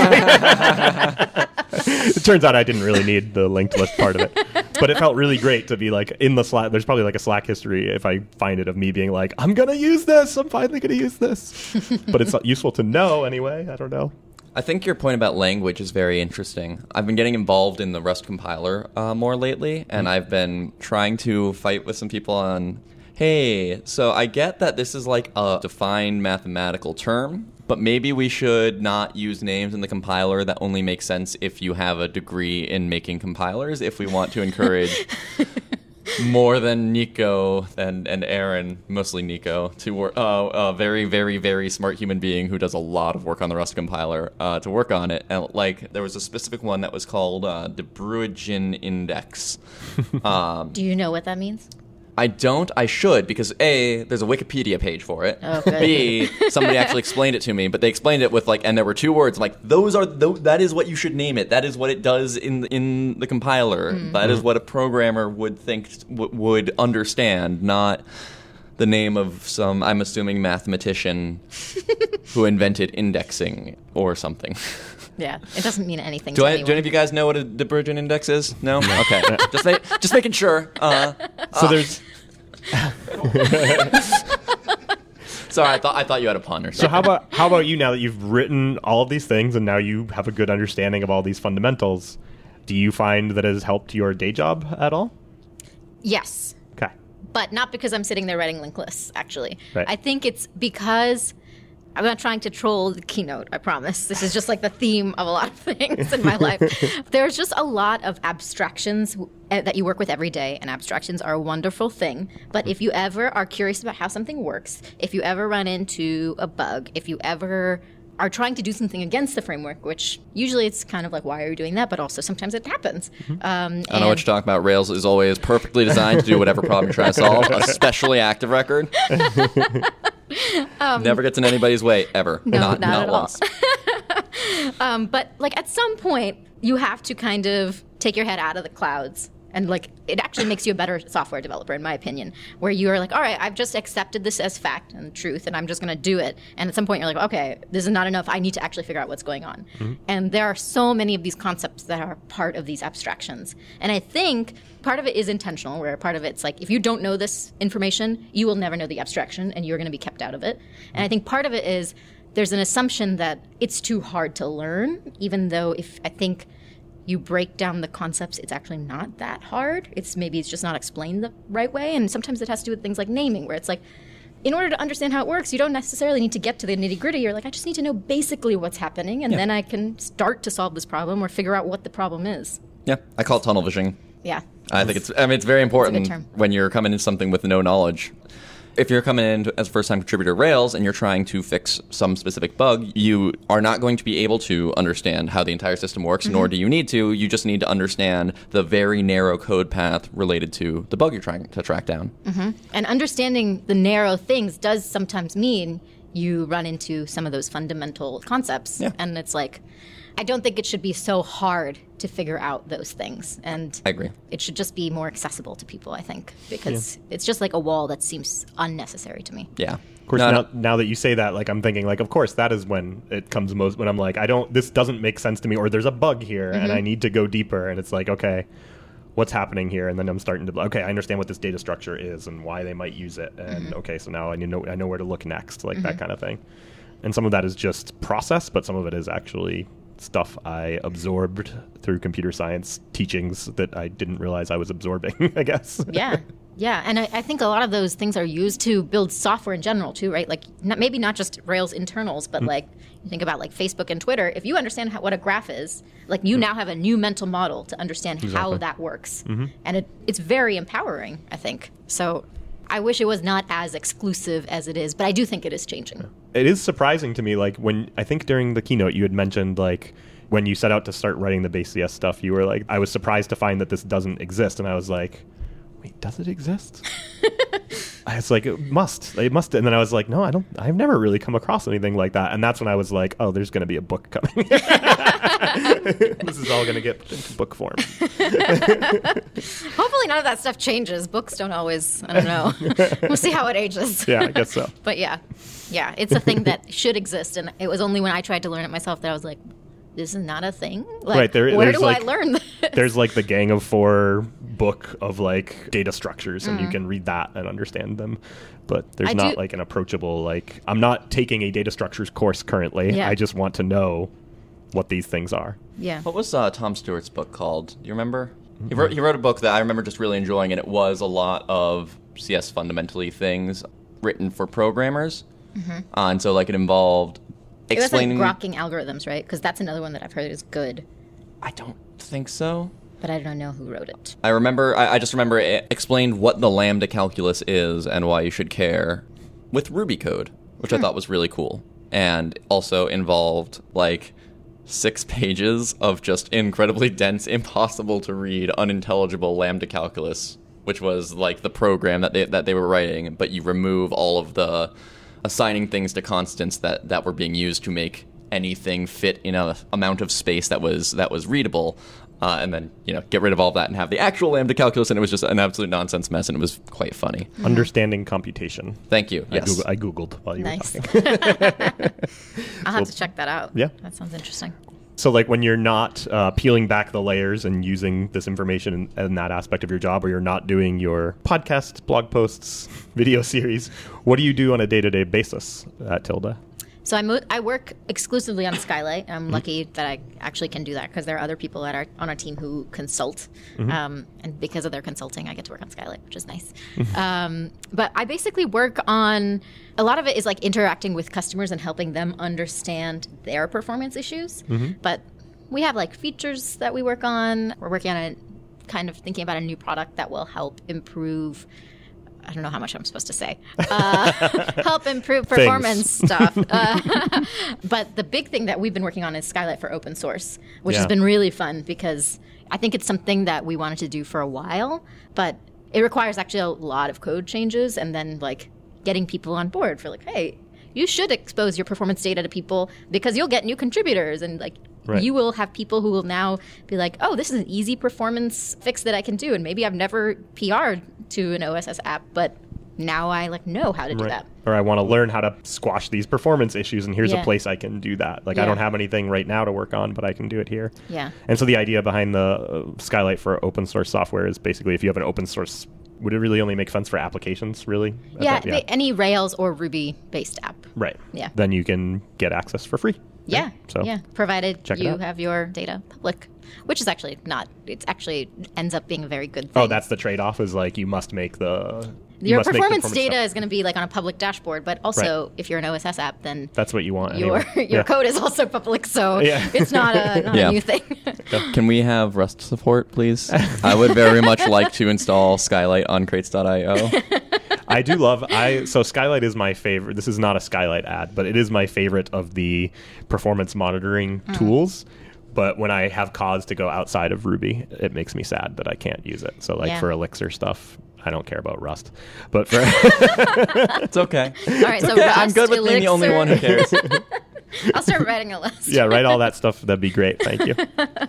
S1: It turns out I didn't really need the linked list part of it. But it felt really great to be like in the Slack. There's probably like a Slack history, if I find it, of me being like, I'm going to use this. I'm finally going to use this. But it's useful to know anyway. I don't know.
S3: I think your point about language is very interesting. I've been getting involved in the Rust compiler uh, more lately, and mm-hmm. I've been trying to fight with some people on, hey, so I get that this is like a defined mathematical term, but maybe we should not use names in the compiler that only make sense if you have a degree in making compilers, if we want to encourage more than Nico and, and Aaron, mostly Nico, to work, uh, a very, very, very smart human being who does a lot of work on the Rust compiler, uh, to work on it. And like, there was a specific one that was called uh, the Brueggen index.
S4: Um, Do you know what that means?
S3: I don't. I should, because A, there's a Wikipedia page for it.
S4: Oh, good.
S3: B, somebody actually explained it to me, but they explained it with like, and there were two words. I'm like, those are those, that is what you should name it. That is what it does in the, in the compiler.
S4: Mm.
S3: That is what a programmer would think w- would understand, not the name of some, I'm assuming, mathematician who invented indexing or something.
S4: Yeah, it doesn't mean anything
S3: Do,
S4: to
S3: I,
S4: anyone.
S3: do any of you guys know what a divergent index is? No? Okay. just, ma- just making sure. Uh,
S1: So
S3: uh,
S1: there's
S3: Sorry, I thought I thought you had a pun or something.
S1: so how about how about you now that you've written all of these things and now you have a good understanding of all these fundamentals? Do you find that it has helped your day job at all?
S4: Yes,
S1: Okay.
S4: but not because I'm sitting there writing linked lists, actually.
S1: Right.
S4: I think it's because I'm not trying to troll the keynote, I promise. This is just like the theme of a lot of things in my life. There's just a lot of abstractions that you work with every day, and abstractions are a wonderful thing. But if you ever are curious about how something works, if you ever run into a bug, if you ever are trying to do something against the framework, which usually it's kind of like, why are you doing that? But also sometimes it happens. Um,
S3: I don't know what you're talking about. Rails is always perfectly designed to do whatever problem you're trying to solve, especially active record. Never gets in anybody's way, ever.
S4: No,
S3: not
S4: not
S3: not
S4: at all.
S3: once.
S4: Um, but like at some point, you have to kind of take your head out of the clouds. And like it actually makes you a better software developer, in my opinion, where you are like, all right, I've just accepted this as fact and truth, and I'm just going to do it. And at some point, you're like, okay, this is not enough. I need to actually figure out what's going on. Mm-hmm. And there are so many of these concepts that are part of these abstractions. And I think part of it is intentional, where part of it's like, if you don't know this information, you will never know the abstraction, and you're going to be kept out of it. And I think part of it is there's an assumption that it's too hard to learn, even though if I think you break down the concepts, it's actually not that hard. It's maybe it's just not explained the right way. And sometimes it has to do with things like naming, where it's like, in order to understand how it works, you don't necessarily need to get to the nitty gritty. You're like, I just need to know basically what's happening, and yeah. then I can start to solve this problem or figure out what the problem is.
S3: Yeah, I call it tunnel vision.
S4: Yeah.
S3: I think it's, I mean, it's very important
S4: It's a good term.
S3: when you're coming into something with no knowledge. If you're coming in as a first-time contributor to Rails and you're trying to fix some specific bug, you are not going to be able to understand how the entire system works, mm-hmm. nor do you need to. You just need to understand the very narrow code path related to the bug you're trying to track down.
S4: Mm-hmm. And understanding the narrow things does sometimes mean you run into some of those fundamental concepts.
S3: Yeah.
S4: And it's like, I don't think it should be so hard to figure out those things. And
S3: I agree.
S4: It should just be more accessible to people, I think, because yeah. it's just like a wall that seems unnecessary to me.
S3: Yeah.
S1: Of course,
S3: no,
S1: now, now that you say that, like, I'm thinking, like, of course, that is when it comes most, when I'm like, I don't, this doesn't make sense to me, or there's a bug here, mm-hmm. and I need to go deeper, and it's like, okay, what's happening here? And then I'm starting to, okay, I understand what this data structure is and why they might use it, and mm-hmm. okay, so now I know, I know where to look next, like, mm-hmm. that kind of thing. And some of that is just process, but some of it is actually stuff I absorbed through computer science teachings that I didn't realize I was absorbing, I guess.
S4: Yeah. Yeah. And I, I think a lot of those things are used to build software in general, too, right? Like not, maybe not just Rails internals, but mm. like you think about like Facebook and Twitter. If you understand how, what a graph is, like you mm. now have a new mental model to understand exactly. how that works. Mm-hmm. And it, it's very empowering, I think. So I wish it was not as exclusive as it is, but I do think it is changing.
S1: Yeah. It is surprising to me, like when I think during the keynote you had mentioned like when you set out to start writing the base C S stuff, you were like, I was surprised to find that this doesn't exist. And I was like, wait, does it exist? I was like, it must. It must. And then I was like, no, I don't. I've never really come across anything like that. And that's when I was like, oh, there's going to be a book coming. This is all going to get put into book form.
S4: Hopefully none of that stuff changes. Books don't always, I don't know. We'll see how it ages.
S1: Yeah, I guess so.
S4: But yeah, yeah, it's a thing that should exist. And it was only when I tried to learn it myself that I was like, this is not a thing. Like,
S1: right, there,
S4: where
S1: there's
S4: do
S1: like,
S4: I learn this?
S1: There's like the Gang of Four book of like data structures, and
S4: mm.
S1: you can read that and understand them. But there's
S4: I
S1: not
S4: do,
S1: like an approachable, like, I'm not taking a data structures course currently.
S4: Yeah.
S1: I just want to know what these things are.
S4: Yeah.
S3: What was uh, Tom Stewart's book called? Do you remember? Mm-hmm. He wrote, he wrote a book that I remember just really enjoying, and it was a lot of C S fundamentally things written for programmers. Mm-hmm. Uh, and so like it involved explaining...
S4: It was like grokking algorithms, right? Because that's another one that I've heard is good.
S3: I don't think so.
S4: But I don't know who wrote it.
S3: I remember, I, I just remember it explained what the lambda calculus is and why you should care with Ruby code, which hmm. I thought was really cool. And also involved, like, six pages of just incredibly dense, impossible to read, unintelligible lambda calculus which was like the program that they that they were writing, but you remove all of the assigning things to constants that, that were being used to make anything fit in a amount of space that was that was readable, uh, and then you know get rid of all of that and have the actual lambda calculus, and it was just an absolute nonsense mess, and it was quite funny.
S1: Understanding computation.
S3: Thank you.
S1: I,
S3: Yes,
S1: Googled, I googled while you
S4: Nice.
S1: were talking.
S4: I'll have to check that out.
S1: Yeah.
S4: That sounds interesting.
S1: So, like, when you're not uh, peeling back the layers and using this information in, in that aspect of your job, or you're not doing your podcast, blog posts, video series, what do you do on a day-to-day basis at Tilda?
S4: So I, mo- I work exclusively on Skylight. I'm lucky that I actually can do that because there are other people that are on our team who consult. Um, and because of their consulting, I get to work on Skylight, which is nice. um, but I basically work on, a lot of it is like interacting with customers and helping them understand their performance issues. But we have like features that we work on. We're working on a kind of thinking about a new product that will help improve, I don't know how much I'm supposed to say, uh, help improve performance stuff. Uh, but the big thing that we've been working on is Skylight for open source, which
S1: Yeah.
S4: has been really fun because I think it's something that we wanted to do for a while, but it requires actually a lot of code changes and then like getting people on board for like, hey, you should expose your performance data to people because you'll get new contributors and like
S1: Right.
S4: you will have people who will now be like, oh, this is an easy performance fix that I can do. And maybe I've never P R'd to an O S S app, but now I like know how to do
S1: Right.
S4: that.
S1: Or I want to learn how to squash these performance issues, and here's
S4: Yeah.
S1: a place I can do that. Like, I
S4: Yeah.
S1: don't have anything right now to work on, but I can do it here.
S4: Yeah.
S1: And so the idea behind the uh, Skylight for open source software is basically if you have an open source, would it really only make sense for applications, really? I
S4: Yeah,
S1: thought-
S4: ba- any Rails or Ruby based app.
S1: Right.
S4: Yeah.
S1: Then you can get access for free.
S4: Yeah.
S1: So
S4: yeah, provided
S1: check it
S4: you
S1: out.
S4: have your data public, which is actually not. It actually ends up being a very good thing.
S1: Oh, that's the trade-off, is like you must make the you
S4: your
S1: must make the
S4: performance data
S1: stuff.
S4: is going to be like on a public dashboard, but also if you're an O S S app, then
S1: That's what you want.
S4: your
S1: anyway.
S4: your
S1: Yeah.
S4: code is also public, so
S1: Yeah.
S4: it's not a not
S3: Yeah.
S4: a new thing.
S3: Can we have Rust support, please? I would very much like to install Skylight on crates dot io.
S1: I do love I so Skylight is my favorite. This is not a Skylight ad, but it is my favorite of the performance monitoring
S4: Mm.
S1: tools. But when I have cause to go outside of Ruby, it makes me sad that I can't use it. So like
S4: Yeah.
S1: for Elixir stuff, I don't care about Rust. But for
S3: It's okay.
S4: All right, so
S3: Okay, I'm
S4: Rust,
S3: good with being the only
S4: Elixir.
S3: one who cares.
S4: I'll start writing a list.
S1: yeah, write all that stuff. That'd be great. Thank you.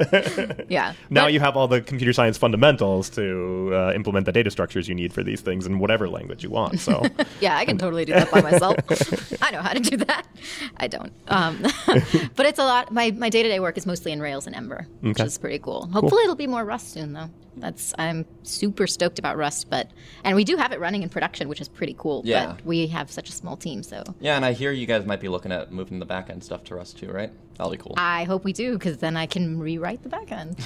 S4: Yeah.
S1: Now
S4: But-
S1: you have all the computer science fundamentals to uh, implement the data structures you need for these things in whatever language you want. So
S4: Yeah, I can totally do that by myself. I know how to do that. I don't. Um, but it's a lot. My, my day-to-day work is mostly in Rails and Ember, which
S1: Okay.
S4: is pretty cool. Hopefully it'll be more Rust soon, though. That's I'm super stoked about Rust, but and we do have it running in production, which is pretty cool.
S3: Yeah.
S4: But we have such a small team, so
S3: Yeah, and I hear you guys might be looking at moving the back end stuff to Rust too, right? That'll be cool.
S4: I hope we do, because then I can rewrite the backend,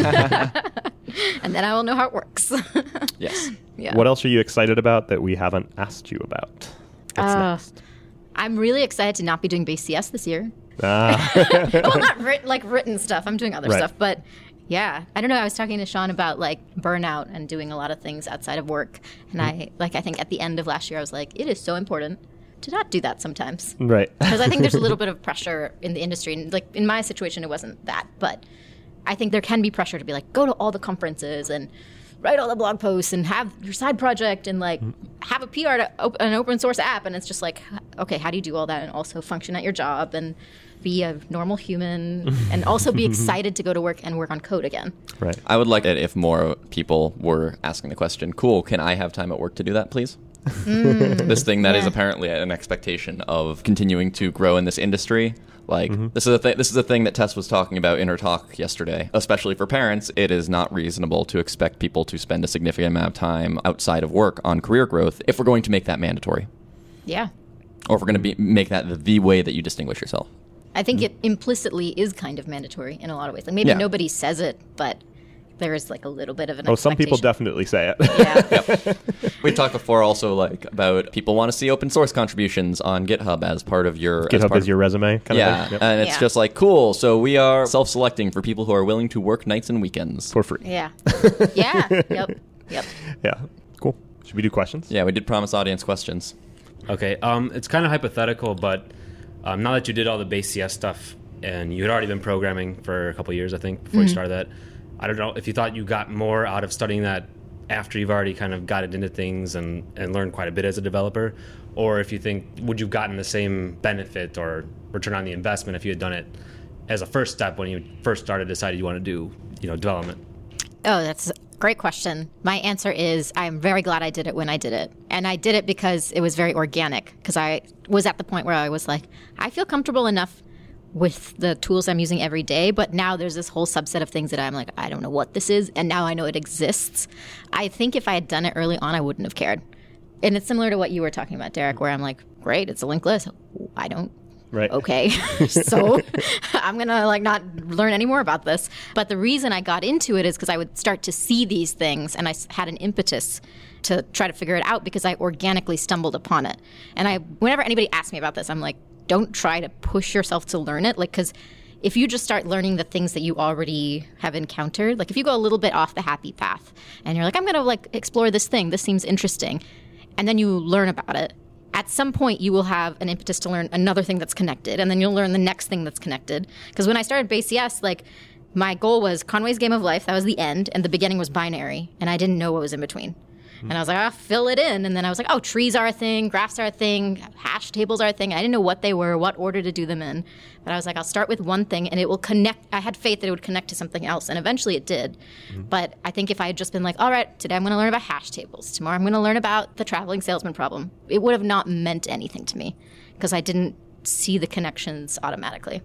S4: and then I will know how it works.
S3: Yes.
S4: Yeah.
S1: what else are you excited about that we haven't asked you about? What's
S4: Uh,
S1: next?
S4: I'm really excited to not be doing base C S this year.
S1: Ah.
S4: Well, not writ- like written stuff. I'm doing other
S1: Right.
S4: stuff, but yeah, I don't know. I was talking to Sean about like burnout and doing a lot of things outside of work, and I like I think at the end of last year I was like, it is so important to not do that sometimes,
S1: Right.
S4: because I think there's a little bit of pressure in the industry, and like in my situation it wasn't that, but I think there can be pressure to be like go to all the conferences and write all the blog posts and have your side project and like have a P R to op- an open source app, and it's just like, okay, how do you do all that and also function at your job and be a normal human and also be excited to go to work and work on code again?
S1: Right.
S3: I would like it if more people were asking the question, cool, can I have time at work to do that, please? This thing that is
S4: yeah.
S3: apparently an expectation of continuing to grow in this industry. Like, this is a th- this is a thing that Tess was talking about in her talk yesterday. Especially for parents, it is not reasonable to expect people to spend a significant amount of time outside of work on career growth if we're going to make that mandatory.
S4: Yeah.
S3: Or if we're going to be make that the, the way that you distinguish yourself.
S4: I think it implicitly is kind of mandatory in a lot of ways. Like maybe
S3: Yeah.
S4: nobody says it, but there is like a little bit of an
S1: Oh, some people
S4: expectation.
S1: definitely say it.
S4: Yeah.
S3: We talked before also like about people want to see open source contributions on GitHub as part of your as
S1: GitHub
S3: part
S1: is
S3: of-
S1: your resume kind
S3: yeah,
S1: of thing. Yep.
S3: and it's
S4: Yeah.
S3: just like cool. So we are self-selecting for people who are willing to work nights and weekends.
S1: For free.
S4: Yeah. Yeah. Yep. Yep.
S1: Yeah. Cool. Should we do questions?
S3: Yeah, we did promise audience questions.
S2: Okay, um, it's kind of hypothetical, but um, now that you did all the base C S stuff and you had already been programming for a couple of years, I think, before you started that, I don't know if you thought you got more out of studying that after you've already kind of gotten into things and, and learned quite a bit as a developer, or if you think, would you have gotten the same benefit or return on the investment if you had done it as a first step when you first started, decided you want to do, you know, development?
S4: Oh, that's a great question. My answer is I'm very glad I did it when I did it. And I did it because it was very organic, because I was at the point where I was like, I feel comfortable enough with the tools I'm using every day, but now there's this whole subset of things that I'm like, I don't know what this is, and now I know it exists. I think if I had done it early on, I wouldn't have cared. And it's similar to what you were talking about, Derek, where I'm like, great, it's a linked list. I don't.
S1: Right.
S4: Okay. So I'm going to like not learn any more about this. But the reason I got into it is because I would start to see these things, and I had an impetus to try to figure it out because I organically stumbled upon it. And I, whenever anybody asks me about this, I'm like, don't try to push yourself to learn it. Like, because if you just start learning the things that you already have encountered, like if you go a little bit off the happy path and you're like, I'm going to like explore this thing, this seems interesting, and then you learn about it, at some point you will have an impetus to learn another thing that's connected, and then you'll learn the next thing that's connected. Because when I started Base C S, like my goal was Conway's Game of Life, that was the end, and the beginning was binary, and I didn't know what was in between. And I was like, I'll fill it in. And then I was like, oh, trees are a thing, graphs are a thing, hash tables are a thing. I didn't know what they were, what order to do them in. But I was like, I'll start with one thing, and it will connect. I had faith that it would connect to something else, and eventually it did. Mm-hmm. But I think if I had just been like, all right, today I'm going to learn about hash tables. Tomorrow I'm going to learn about the traveling salesman problem, it would have not meant anything to me because I didn't see the connections automatically.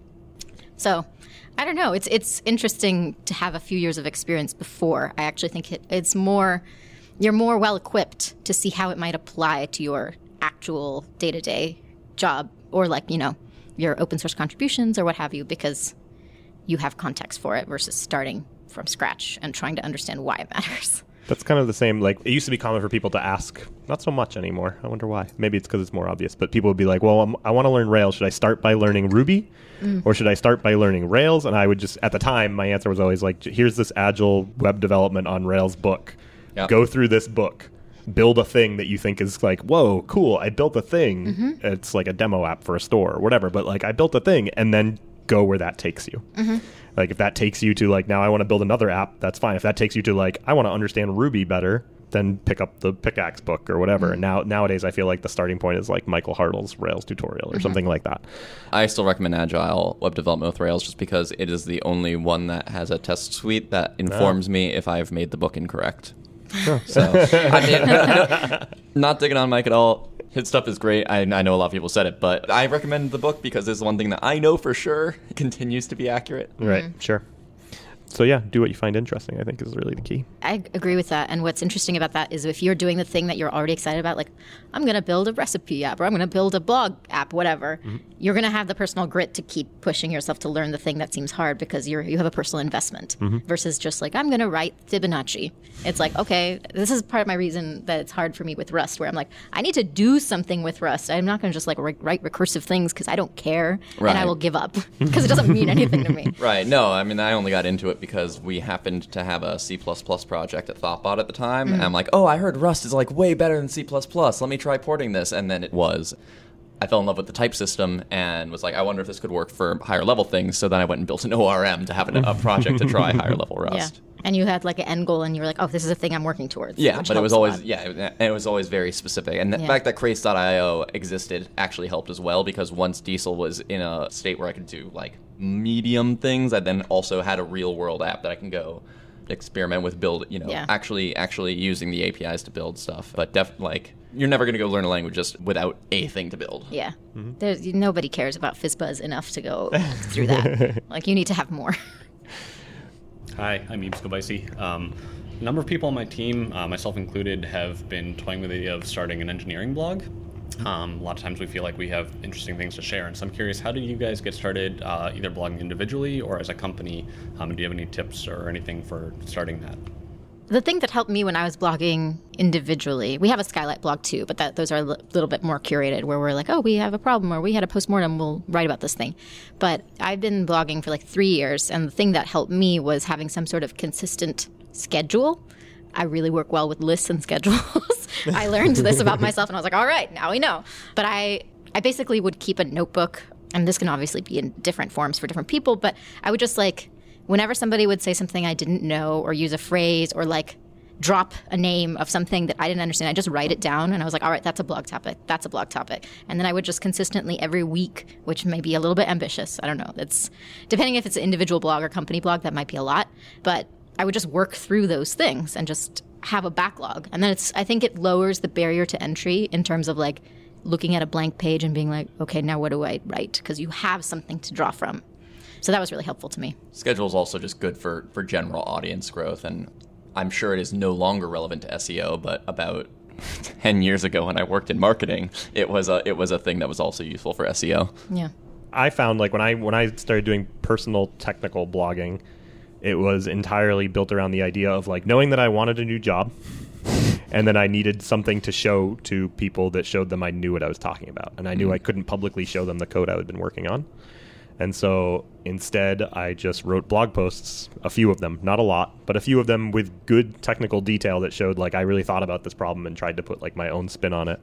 S4: So I don't know. It's, it's interesting to have a few years of experience before. I actually think it, it's more... You're more well-equipped to see how it might apply to your actual day-to-day job or, like, you know, your open source contributions or what have you, because you have context for it versus starting from scratch and trying to understand why it matters.
S1: That's kind of the same. Like, it used to be common for people to ask, not so much anymore. I wonder why. Maybe it's because it's more obvious. But people would be like, well, I'm, I want to learn Rails. Should I start by learning Ruby? Mm. Or should I start by learning Rails? And I would just, at the time, my answer was always like, here's this Agile web development on Rails book. Yep. Go through this book, build a thing that you think is like, whoa, cool, I built a thing. Mm-hmm. It's like a demo app for a store or whatever, but like I built a thing, and then go where that takes you. Mm-hmm. Like if that takes you to like, now I want to build another app, that's fine. If that takes you to like, I want to understand Ruby better, then pick up the Pickaxe book or whatever. Mm-hmm. And now nowadays I feel like the starting point is like Michael Hartle's Rails tutorial or mm-hmm. something like that.
S3: I still recommend Agile web development with Rails just because it is the only one that has a test suite that informs oh. me if I've made the book incorrect. Sure. So, I mean, no, not digging on Mike at all. His stuff is great. I, I know a lot of people said it, but I recommend the book because it's one thing that I know for sure continues to be accurate.
S1: Right, mm-hmm. Sure. So yeah, do what you find interesting, I think, is really the key.
S4: I agree with that. And what's interesting about that is if you're doing the thing that you're already excited about, like, I'm going to build a recipe app or I'm going to build a blog app, whatever, mm-hmm. you're going to have the personal grit to keep pushing yourself to learn the thing that seems hard because you're you have a personal investment mm-hmm. versus just like, I'm going to write Fibonacci. It's like, okay, this is part of my reason that it's hard for me with Rust, where I'm like, I need to do something with Rust. I'm not going to just like re- write recursive things because I don't care
S3: right.
S4: and I will give up because it doesn't mean anything to me.
S3: Right. No, I mean, I only got into it because we happened to have a C plus plus project at Thoughtbot at the time. Mm-hmm. And I'm like, oh, I heard Rust is like way better than C plus plus. Let me try porting this. And then it was. I fell in love with the type system and was like, I wonder if this could work for higher level things. So then I went and built an O R M to have an, a project to try higher level Rust.
S4: Yeah. And you had like an end goal and you were like, oh, this is a thing I'm working towards.
S3: Yeah, but it was always, yeah, and it was always very specific. And the yeah. fact that Crates dot io existed actually helped as well, because once Diesel was in a state where I could do like medium things, I then also had a real world app that I can go experiment with, build, you know, yeah. actually actually using the A P Is to build stuff. But def- like, you're never going to go learn a language just without a thing to build.
S4: Yeah. Mm-hmm. There's, nobody cares about FizzBuzz enough to go through that. Like, you need to have more.
S5: Hi, I'm Eebs Gobaisi. Um, a number of people on my team, uh, myself included, have been toying with the idea of starting an engineering blog. Um, a lot of times we feel like we have interesting things to share, and so I'm curious, how did you guys get started, uh, either blogging individually or as a company? Um, do you have any tips or anything for starting that?
S4: The thing that helped me when I was blogging individually, we have a Skylight blog too, but that those are a l- little bit more curated, where we're like, oh, we have a problem or we had a postmortem, we'll write about this thing. But I've been blogging for like three years, and the thing that helped me was having some sort of consistent schedule. I really work well with lists and schedules. I learned this about myself, and I was like, all right, now we know. But I, I basically would keep a notebook, and this can obviously be in different forms for different people, but I would just like, whenever somebody would say something I didn't know or use a phrase or like drop a name of something that I didn't understand. I just write it down and I was like, all right, that's a blog topic. That's a blog topic. And then I would just consistently every week, which may be a little bit ambitious. I don't know. It's depending if it's an individual blog or company blog, that might be a lot. But I would just work through those things and just have a backlog. And then it's, I think it lowers the barrier to entry in terms of like looking at a blank page and being like, okay, now what do I write? Because you have something to draw from. So that was really helpful to me.
S3: Schedule is also just good for, for general audience growth, and I'm sure it is no longer relevant to S E O, but about ten years ago when I worked in marketing, it was a it was a thing that was also useful for S E O.
S4: Yeah.
S1: I found like when I when I started doing personal technical blogging, it was entirely built around the idea of like knowing that I wanted a new job and then I needed something to show to people that showed them I knew what I was talking about. And I knew mm-hmm. I couldn't publicly show them the code I had been working on. And so instead, I just wrote blog posts, a few of them, not a lot, but a few of them with good technical detail that showed like I really thought about this problem and tried to put like my own spin on it,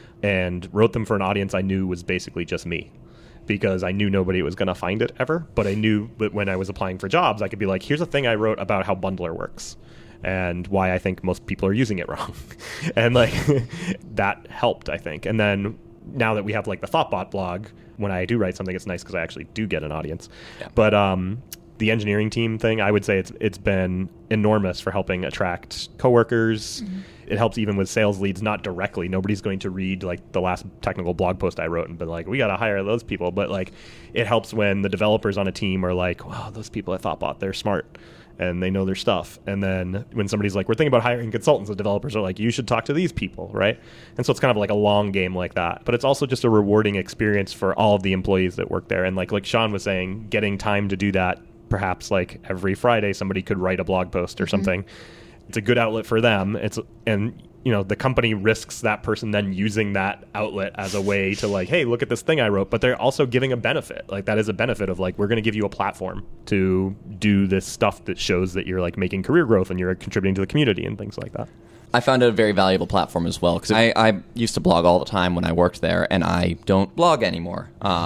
S1: and wrote them for an audience I knew was basically just me, because I knew nobody was going to find it ever. But I knew that when I was applying for jobs, I could be like, here's a thing I wrote about how Bundler works and why I think most people are using it wrong. And like that helped, I think. And then now that we have like the Thoughtbot blog, when I do write something, it's nice because I actually do get an audience. Yeah. But um, the engineering team thing, I would say it's it's been enormous for helping attract coworkers. Mm-hmm. It helps even with sales leads, not directly. Nobody's going to read like the last technical blog post I wrote and be like, we got to hire those people. But like, it helps when the developers on a team are like, wow, those people at Thoughtbot, they're smart and they know their stuff. And then when somebody's like, we're thinking about hiring consultants, the developers are like, you should talk to these people, right? And so it's kind of like a long game like that. But it's also just a rewarding experience for all of the employees that work there. And like like Sean was saying, getting time to do that, perhaps like every Friday somebody could write a blog post or mm-hmm. something. It's a good outlet for them. It's and you know, the company risks that person then using that outlet as a way to like, hey, look at this thing I wrote, but they're also giving a benefit. Like that is a benefit of like, we're going to give you a platform to do this stuff that shows that you're like making career growth and you're contributing to the community and things like that.
S3: I found it a very valuable platform as well, because I, I used to blog all the time when I worked there, and I don't blog anymore.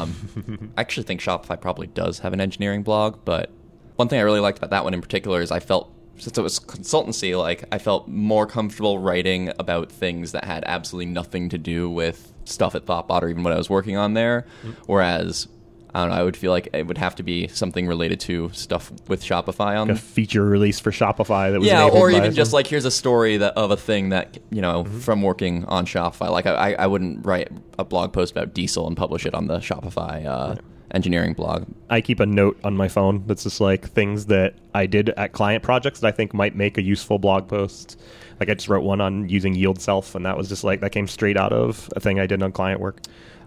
S3: Um, I actually think Shopify probably does have an engineering blog, but one thing I really liked about that one in particular is I felt, since it was consultancy, like I felt more comfortable writing about things that had absolutely nothing to do with stuff at Thoughtbot or even what I was working on there. Mm-hmm. Whereas, I don't know, I would feel like it would have to be something related to stuff with Shopify on.
S1: Like a feature release for Shopify that was
S3: yeah, or even
S1: by
S3: just like here's a story that of a thing that, you know, mm-hmm. from working on Shopify. Like I, I wouldn't write a blog post about Diesel and publish it on the Shopify uh, right. engineering blog.
S1: I keep a note on my phone that's just like things that I did at client projects that I think might make a useful blog post. Like I just wrote one on using Yield Self, and that was just like, that came straight out of a thing I did on client work.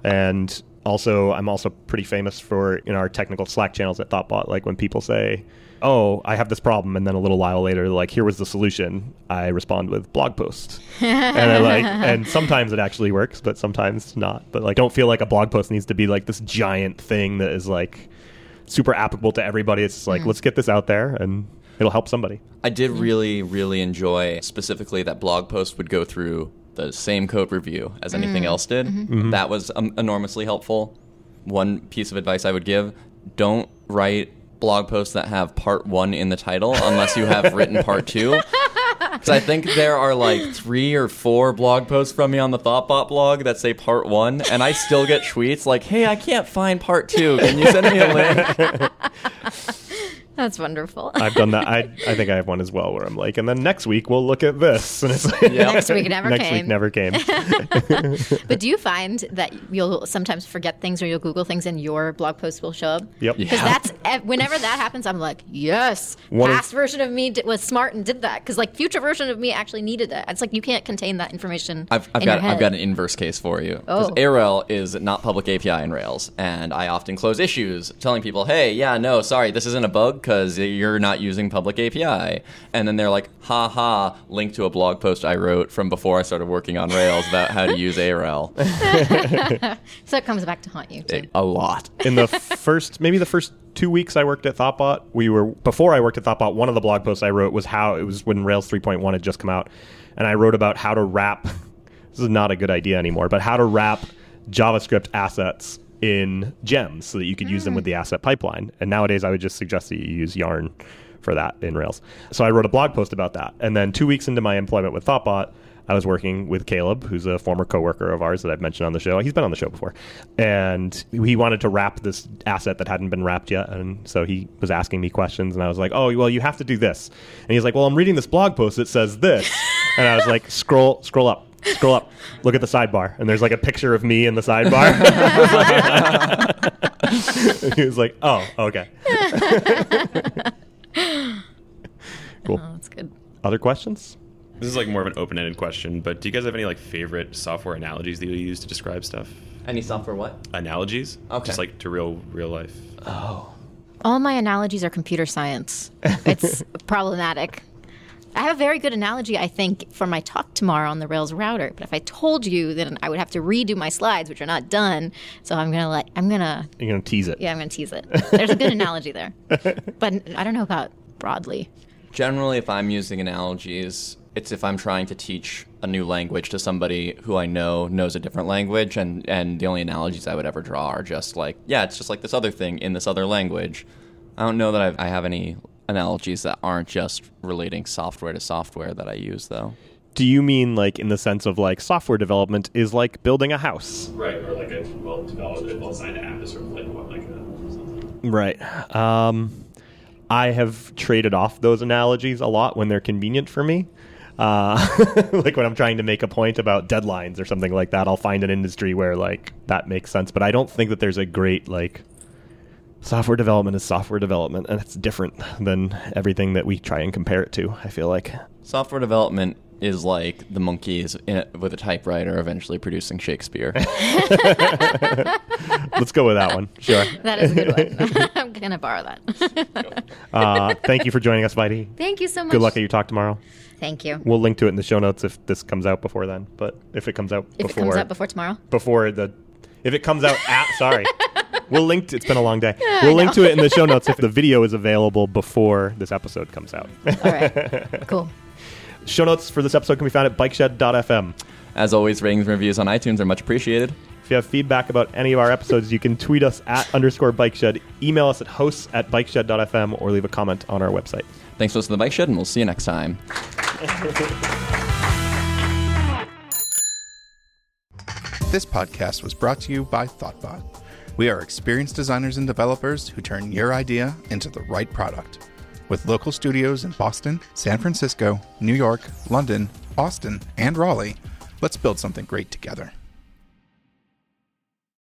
S1: And also, I'm also pretty famous for in our technical Slack channels at Thoughtbot, like when people say, oh, I have this problem, and then a little while later, like, here was the solution, I respond with blog post. and I like, and sometimes it actually works, but sometimes not. But like, don't feel like a blog post needs to be like this giant thing that is like super applicable to everybody. It's just like, mm. let's get this out there, and it'll help somebody.
S3: I did really, really enjoy specifically that blog post would go through the same code review as anything mm. else did. Mm-hmm. Mm-hmm. That was um, enormously helpful. One piece of advice I would give, don't write blog posts that have part one in the title unless you have written part two. Because I think there are like three or four blog posts from me on the Thoughtbot blog that say part one, and I still get tweets like, hey, I can't find part two. Can you send me a link?
S4: That's wonderful.
S1: I've done that. I I think I have one as well where I'm like, and then next week we'll look at this. And it's like,
S4: yep. Next week never
S1: next
S4: came.
S1: week never came.
S4: But do you find that you'll sometimes forget things or you'll Google things and your blog post will show up?
S1: Yep.
S4: Because yeah. that's, whenever that happens, I'm like, yes, one past of, version of me did, was smart and did that. Because like future version of me actually needed that. It's like you can't contain that information
S3: I've, I've
S4: in
S3: got
S4: your head.
S3: I've got an inverse case for you. Because
S4: oh.
S3: A R L is not public A P I in Rails. And I often close issues telling people, hey, yeah, no, sorry, this isn't a bug because you're not using public A P I. And then they're like, ha ha, link to a blog post I wrote from before I started working on Rails about how to use A R L.
S4: So it comes back to haunt you too.
S3: It, a lot.
S1: In the first, maybe the first two weeks I worked at Thoughtbot, we were, before I worked at Thoughtbot, one of the blog posts I wrote was how, it was when Rails three point one had just come out. And I wrote about how to wrap, this is not a good idea anymore, but how to wrap JavaScript assets in gems so that you could use them with the asset pipeline. And nowadays I would just suggest that you use Yarn for that in Rails. So I wrote a blog post about that. And then two weeks into my employment with Thoughtbot, I was working with Caleb, who's a former coworker of ours that I've mentioned on the show. He's been on the show before. And he wanted to wrap this asset that hadn't been wrapped yet. And so he was asking me questions. And I was like, oh, well, you have to do this. And he's like, well, I'm reading this blog post that says this. And I was like, scroll, scroll up, scroll up. Look at the sidebar. And there's like a picture of me in the sidebar. And he was like, oh, okay. Cool.
S4: Oh, that's good.
S1: Other questions?
S6: This is like more of an open-ended question, but do you guys have any like favorite software analogies that you use to describe stuff?
S3: Any software what?
S6: Analogies?
S3: Okay.
S6: Just like to real real life.
S3: Oh.
S4: All my analogies are computer science. It's problematic. I have a very good analogy, I think, for my talk tomorrow on the Rails router. But if I told you, then I would have to redo my slides, which are not done. So I'm gonna let I'm gonna
S1: You're going to tease it.
S4: yeah, I'm gonna tease it. There's a good analogy there, but I don't know about broadly.
S3: Generally, if I'm using analogies, it's if I'm trying to teach a new language to somebody who I know knows a different language, and, and the only analogies I would ever draw are just like, yeah, it's just like this other thing in this other language. I don't know that I've, I have any analogies that aren't just relating software to software that I use, though.
S1: Do you mean like in the sense of like software development is like building a house?
S6: Right, or like a well-developed, well-designed app is sort of like what, like a something.
S1: Right. Um, I have traded off those analogies a lot when they're convenient for me. Uh, like when I'm trying to make a point about deadlines or something like that, I'll find an industry where like that makes sense. But I don't think that there's a great like software development is software development, and it's different than everything that we try and compare it to, I feel like.
S3: Software development is like the monkeys in, with a typewriter eventually producing Shakespeare.
S1: Let's go with that one. Sure.
S4: That is a good one. I'm going to borrow that.
S1: Uh, thank you for joining us, Vaidy.
S4: Thank you so much.
S1: Good luck at your talk tomorrow.
S4: Thank you.
S1: We'll link to it in the show notes if this comes out before then. But if it comes out
S4: If
S1: before...
S4: it comes out before tomorrow?
S1: Before the... If it comes out at... Sorry. We'll link to... It's been a long day. We'll link to it in the show notes if the video is available before this episode comes out.
S4: All right. Cool.
S1: Show notes for this episode can be found at bikeshed dot f m.
S3: As always, ratings and reviews on iTunes are much appreciated.
S1: If you have feedback about any of our episodes, you can tweet us at underscore bikeshed, email us at hosts at bikeshed dot f m, or leave a comment on our website.
S3: Thanks for listening to The Bike Shed, and we'll see you next time.
S7: This podcast was brought to you by Thoughtbot. We are experienced designers and developers who turn your idea into the right product. With local studios in Boston, San Francisco, New York, London, Austin, and Raleigh, let's build something great together.